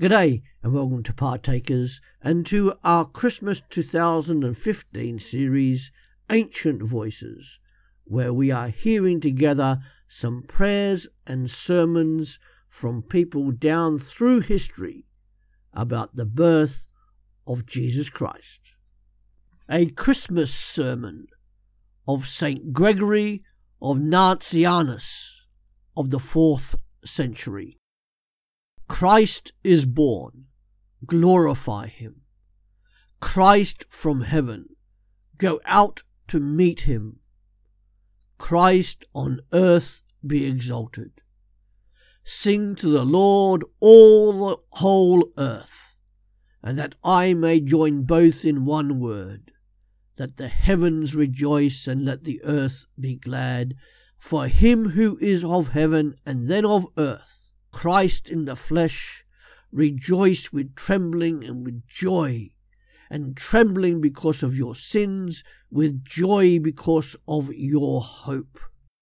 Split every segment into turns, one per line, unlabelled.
G'day and welcome to Partakers and to our Christmas 2015 series, Ancient Voices, where we are hearing together some prayers and sermons from people down through history about the birth of Jesus Christ. A Christmas sermon of St. Gregory of Nazianzus of the 4th century. Christ is born, glorify him. Christ from heaven, go out to meet him. Christ on earth be exalted. Sing to the Lord all the whole earth, and that I may join both in one word. Let the heavens rejoice and let the earth be glad, for him who is of heaven and then of earth, Christ in the flesh, rejoice with trembling and with joy, and trembling because of your sins, with joy because of your hope.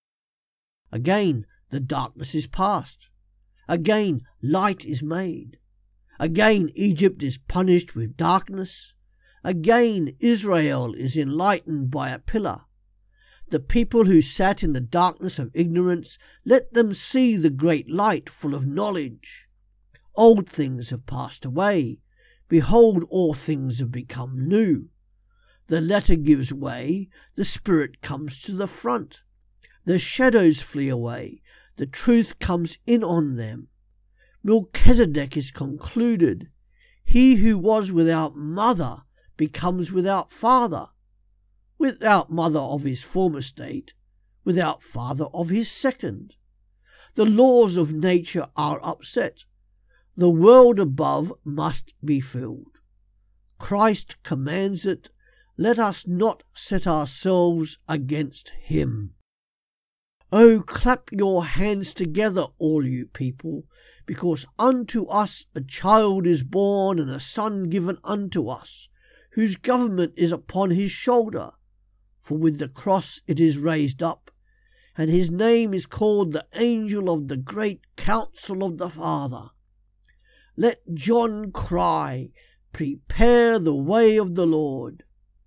Again, the darkness is past. Again, light is made. Again, Egypt is punished with darkness. Again, Israel is enlightened by a pillar. The people who sat in the darkness of ignorance, let them see the great light full of knowledge. Old things have passed away. Behold, all things have become new. The letter gives way, the spirit comes to the front. The shadows flee away, the truth comes in on them. Melchizedek is concluded. He who was without mother becomes without father. Without mother of his former state, without father of his second. The laws of nature are upset. The world above must be filled. Christ commands it. Let us not set ourselves against him. Oh, clap your hands together, all you people, because unto us a child is born, and a son given unto us, whose government is upon his shoulder. For with the cross it is raised up, and his name is called the Angel of the Great Counsel of the Father. Let John cry, prepare the way of the Lord.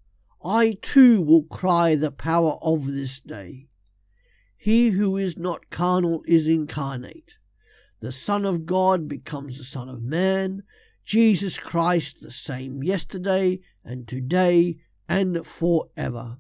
I too will cry the power of this day. He who is not carnal is incarnate. The Son of God becomes the Son of Man, Jesus Christ the same yesterday and today and forever.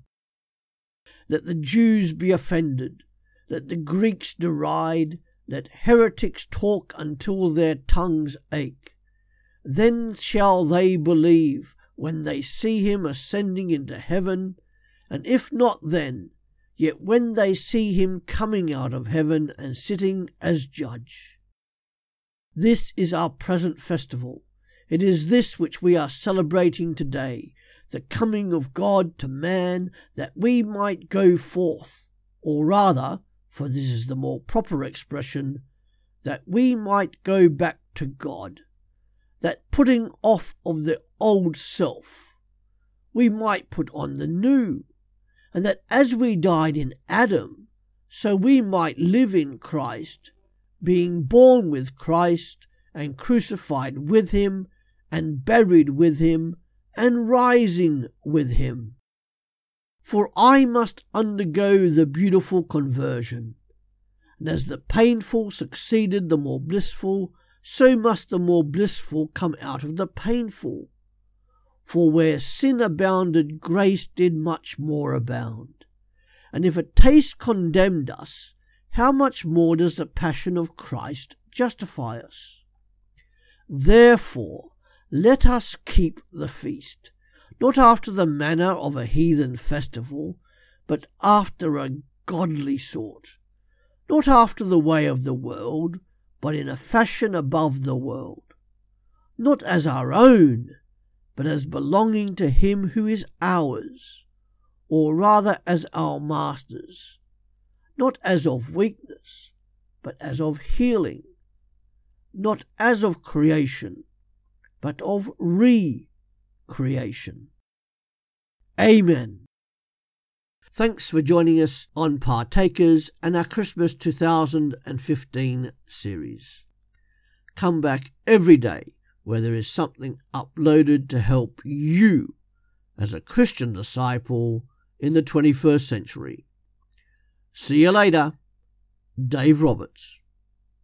Let the Jews be offended, let the Greeks deride, let heretics talk until their tongues ache. Then shall they believe when they see him ascending into heaven, and if not then, yet when they see him coming out of heaven and sitting as judge. This is our present festival. It is this which we are celebrating today, the coming of God to man, that we might go forth, or rather, for this is the more proper expression, that we might go back to God, that putting off of the old self, we might put on the new, and that as we died in Adam, so we might live in Christ, being born with Christ, and crucified with him, and buried with him, and rising with him. For I must undergo the beautiful conversion, and as the painful succeeded the more blissful, so must the more blissful come out of the painful. For where sin abounded, grace did much more abound. And if a taste condemned us, how much more does the passion of Christ justify us? Therefore, let us keep the feast, not after the manner of a heathen festival, but after a godly sort, not after the way of the world, but in a fashion above the world, not as our own, but as belonging to him who is ours, or rather as our master's, not as of weakness, but as of healing, not as of creation, but of re-creation. Amen. Thanks for joining us on Partakers and our Christmas 2015 series. Come back every day where there is something uploaded to help you as a Christian disciple in the 21st century. See you later. Dave Roberts.